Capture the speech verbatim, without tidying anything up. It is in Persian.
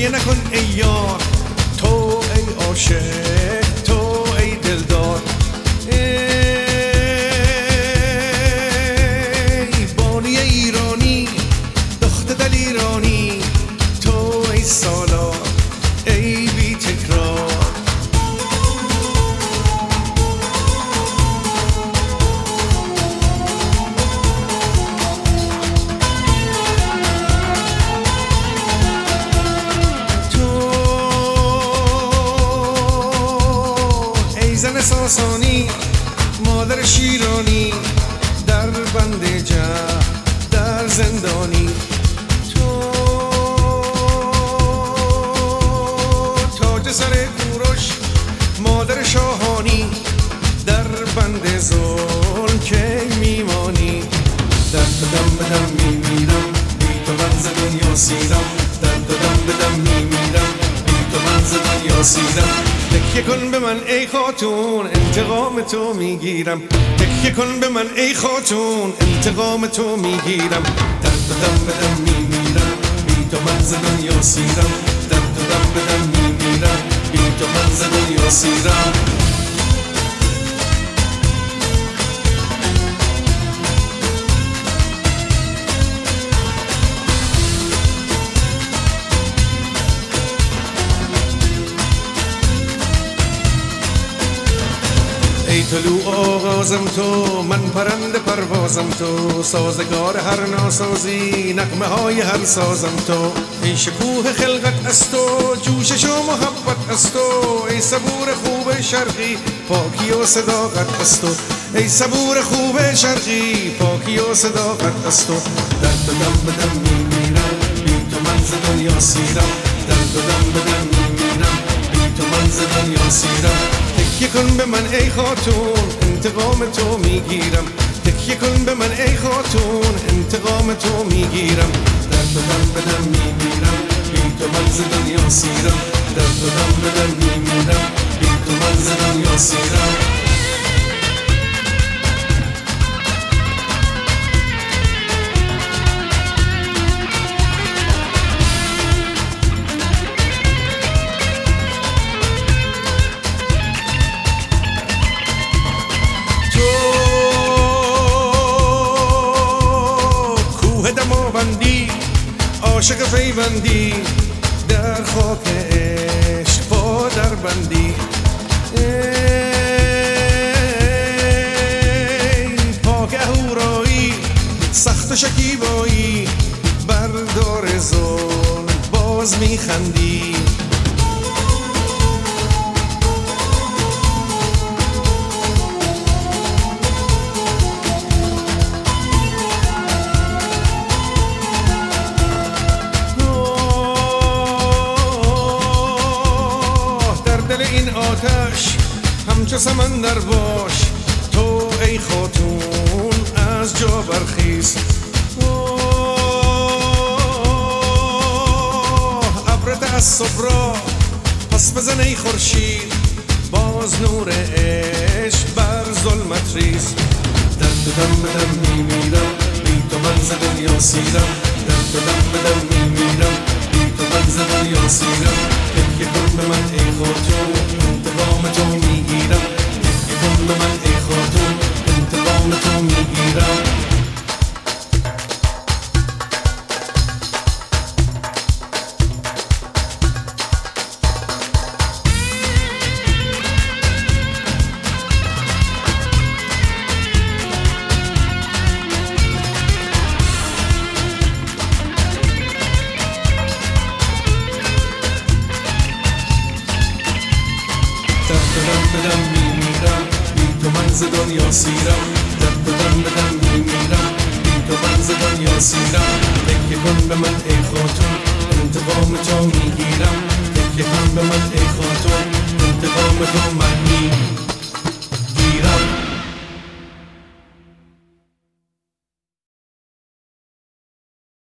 گریه نکن ای یار، تو ای عاشق، تو ای دلدار. ای بانی ایرانی، دختر دل ایرانی، تو ای سالار، ای بی تکرار. زن ساسانی، مادر شیرانی، در بند جه در زندانی. تو تاج سر کوروش، مادر شاهانی، در بند ظلم که میمانی. در دم بدم میمیرم، بی تو من ز دنیا سیرم. در دم بدم میمیرم، بی تو من ز دنیا سیرم. تکیه کن به من ای خاتون، انتقام تو میگیرم. تکیه کن به من ای خاتون، انتقام تو میگیرم. در تو دم بدم میمیرم، بی تو من ز دنیا سیرم. در تو دم بدم میمیرم، بی تو من ز دنیا سیرم. ای طلوع آغازم تو، من پرنده پروازم تو. سازگار هر ناسازی، نغمه های هر سازم تو. ای شکوه خلقت از تو، جوشش و محبت از تو. ای صبور خوب شرقی، پاکی و صداقت از تو. ای صبور خوب شرقی، پاکی و صداقت از تو. در تو دم بدم میمیرم، بی تو من ز دنیا سیرم. در تو دم بدم میمیرم، بی تو من ز دنیا سیرم. تکیه کن به من ای خاتون، انتقام تو میگیرم. تکیه کن به من ای خاتون، انتقام تو میگیرم. در تو دم بدم میمیرم، بی تو من ز دنیا سیرم. در تو دم بدم میمیرم، بی تو من ز دنیا سیرم. عاشق پیوندی، در خاک عشق پا در بندی. ای پاک اهورایی، سخت و شکیبایی، بر دار ظلم باز میخندی. این آتش همچو سمندر باش، تو ای خاتون از جا برخیز. ابر تعصب را پس بزن ای خورشید، باز نور عشق بر ظلمت ریز. در تو دم بدم میمیرم، بی تو من ز دنیا سیرم. در تو دم بدم میمیرم، بی تو من ز دنیا سیرم. تکیه کن به من ای خاتون، انتقام تو میگیرم. تکیه کن به من ای خاتون، انتقام تو میگیرم. بدم میمیرم، بی تو من ز دنیا سیرم. در تو دم بدم میمیرم، بی تو من ز دنیا سیرم. تکیه کن به من ای خاتون، انتقام تو میگیرم. تکیه کن به من ای خاتون، انتقام تو من